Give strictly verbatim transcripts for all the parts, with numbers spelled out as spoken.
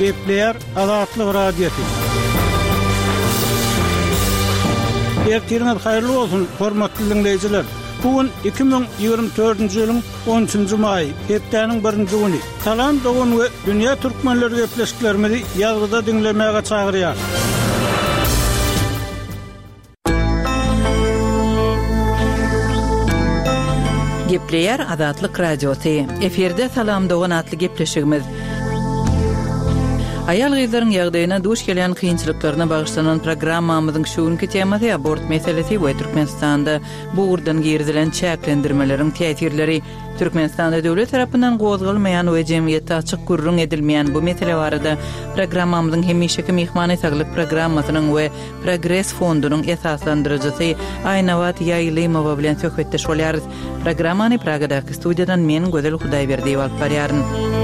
Gepleyer Azatlyk radiosu. Ertirňiz haýyrly bolsun, hormatly dinleýijiler. Bugün iki bin ýygrimi dördünji ýylyň on üçünji maý, hepdeniň birinji güni. Salam dogun we dünýä türkmenleri gepleşiklerimizi ýazgyda dinlemäge çagyrýar. Gepleyer Azatlyk radiosu. Eferde salam dogun atly gepleşigimiz. Ayal gyzlaryň ýagdaýyna duş gelen kynçylyklaryna bagyşlanan programmamyzyň şuňky temasy abort meselesi we Türkmenistanda bu urdan girdilen çäklendirmeleriň täsirleri. Türkmenistanda döwlet tarapyndan gozgalmaýan we jemgyýetde açyk gurrun edilmeýän bu mesele barada programmamyzyň hemişeki mehmany saglyk programmasynyň we Progress fondunyň esaslandyrjysy Aýnabat Ýaýlymowa bilen söhbetdeş bolýarys. Programmany Pragadaky studiýadan men Gözel Hudaýberdiýew alyp barýaryn.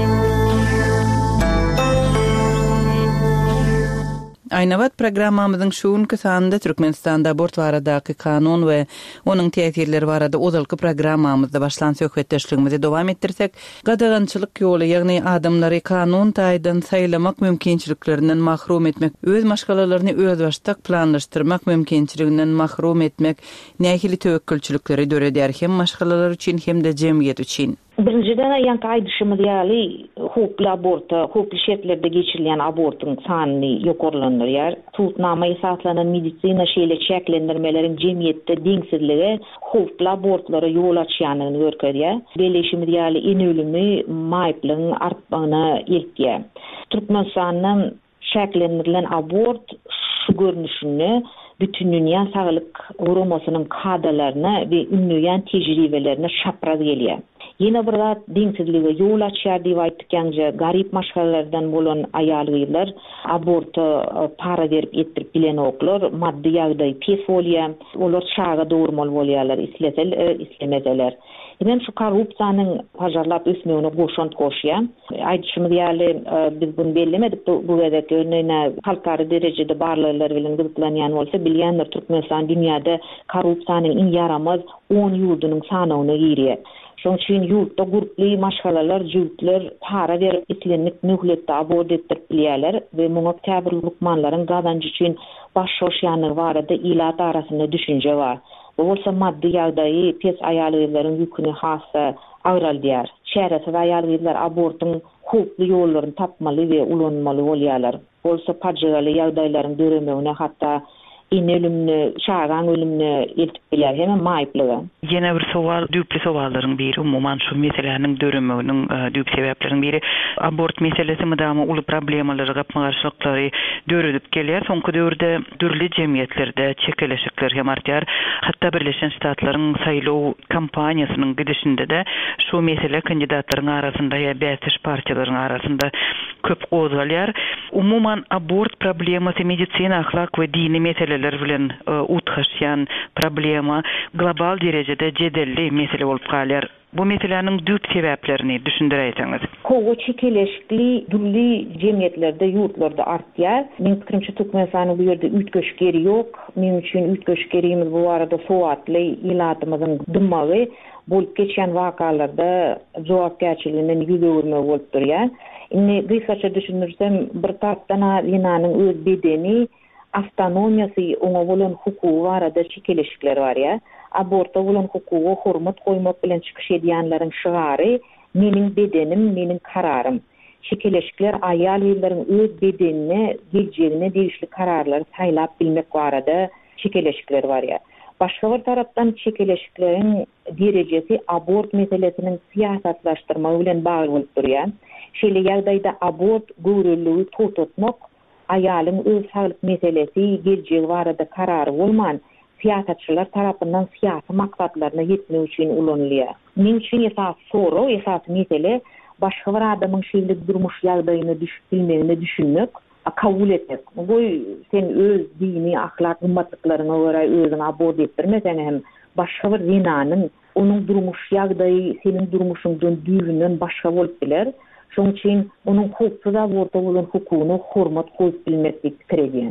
Aýnabat programmamyzyň şuňky sanynda Türkmenistanda abort baradaky kanun we onuň täsirleri barada ozalky programmamyzda başlan söhbetdeşligimizi dowam etdirsek, gadagançylyk ýoly, ýagny adamlary kanun taýdan saýlamak mümkinçiliklerinden mahrum etmek, öz maşgalalaryny öz başdak planlaşdyrmak mümkinçiliginden mahrum etmek nähili töwekkülçilikleri döredýär hem maşgalalar üçin hem de jemgyýet üçin. Birinciden ýanky aýdyşymy diýäli, hukukly abort, hukukly şertlerde geçirilen abortyň sanyny ýokarlandyrýar. Tutnama esaslanan medisina şeýle çäklendirmeleriň jemgyýetde deňsizligi hukukly abortlara ýol açýanyny görkezýär. Beleşimi diýäli en ölümi maýplygyň artmagyna eltýär. Türkmenistanyň çäklendirilen abort şu görnüşini bütün dünýä saglyk guramasynyň kadrlaryna we ünlüýän tejribelerine şapraz gelýär. Yine bir zat deňsizlige ýol açýar diýip aýtdykça garip maşgalalardan bolan aýal gyzlar aborty para berip etdirip bilen oklar maddi ýagdaý pes bolýar, olar çaga dowurmaly bolýarlar, isleseler, islemeseler. Hem şu korrupsiýanyň hajarlap ösmegine goşant goşýar. Aýdyşymy diýäli biz bunu bellemedik bu gezek örneğine halkary derejede barlylar bilen gyzyklanýan bolsa bilýänler Türkmenistan dünýäde korrupsiýanyň iň yaramaz on ýurdunyň sanawyna girýär. Şoň üçin ýurtda guruply maşgalalar, jüwtler para berip etlenlik nöhletde abort etdirip bilýärler we muňa täbir lukmanlaryň gazanjy üçin baş şoşýanyny barada ilat arasynda düşünje bar. Bu bolsa maddi ýagdaýy pes aýal gyzlaryň ýüküni hassa aýraldýar. Şähersiz aýal gyzlar abortyň hukukly ýollaryny tapmaly we ulanmaly bolýarlar. Bolsa pajygaly ýagdaýlaryň döremegine hatda in ölümni, şagan ölümni eltip bilýär hem maýplygy. Ýene bir sowal, düýpli sowallaryň biri umumyň şu meseleleriň döremeginiň düýp sebäpleriň biri abort meselesi mydamy uly problemalary, gapmagarçylyklary döredip gelýär. Soňky döwürde dürli jemgyýetlerde çekeleşikler hem artýar. Hatda Birleşen Ştatlaryň saýlaw kampaniýasynyň gidişinde de şu mesele kandidatlaryň arasynda ýa bätiş partiýalaryň arasynda köp gozgalýar. Umumyň abort problemasy medisina, ahlak we dini mesele bilen utgaşýan problema global derejede jedelli mesele bolup galýar. Bu meseleniň düýp sebäplerini düşündireýseňiz. Kogo çekeleşikli dürli jemgyýetlerde, ýurtlarda artýar. Men pikirimçe Türkmenistanyň bu ýerde ütgeşgeri ýok. Men üçin ütgeşgerimiz bu arada sowatly ilatymyzyň dymmagy bolup geçen wakalarda jogapkärçiliginden ýüzegirme bolup durýar. Indi gysaça düşünürsem bir tarapdan ýynanyň öz bedeni autonomiýasy, oňa bolan hukugy barada çekeleşikler bar ýa. Aborta bolan hukugy hormat goýmak bilen çykyş edýänleriň şygary meniň bedenim, meniň kararym. Çekeleşikler aýal ýyllaryň öz bedenine, geljegine degişli kararlary saýlap bilmek barada çekeleşikler bar ýa. Başga bir tarapdan çekeleşikleriň derejesi abort meselesiniň siýasatlaşdyrmagy bilen bagly bolup durýar. Şeýle ýagdaýda abort görüllügi tutmak aýalyň öz saglyk meselesi geljegi barada karary bolman siýasatçylar tarapyndan siýasy maksatlaryna ýetmek üçin ulanylýar. Men üçin esas soru, esas mesele başga bir adamyň şeýle durmuş ýagdaýyny düşünmegini düşünmek, kabul etmek. Bu sen öz dini, ahlak, ümmetliklaryna görä özüň abort etdirmeseň hem başga bir zinanyň onuň durmuş ýagdaýy senin durmuşyňdan düýünden başga bolup biler. Şoň üçin onuň hukuksuz aborta bolan hukugyny hormat goýup bilmekdi pikir.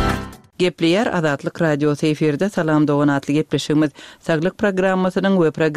Gepleyer Azatlyk radiosu eferde salam dogan atly gepleşigimiz saglyk programmasynyň we